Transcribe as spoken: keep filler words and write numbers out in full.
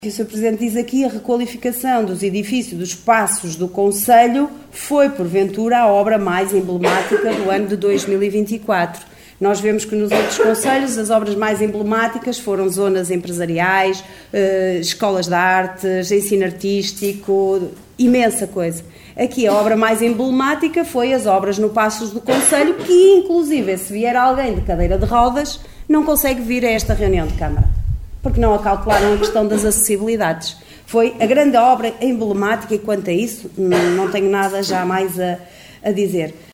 O senhor Presidente diz aqui a requalificação dos edifícios dos espaços do Conselho foi, porventura, a obra mais emblemática do ano de dois mil e vinte e quatro. Nós vemos que nos outros concelhos as obras mais emblemáticas foram zonas empresariais, eh, escolas de artes, ensino artístico, imensa coisa. Aqui a obra mais emblemática foi as obras no Passos do Concelho, que inclusive se vier alguém de cadeira de rodas não consegue vir a esta reunião de Câmara, porque não acalcularam a questão das acessibilidades. Foi a grande obra emblemática e quanto a isso não tenho nada já mais a, a dizer.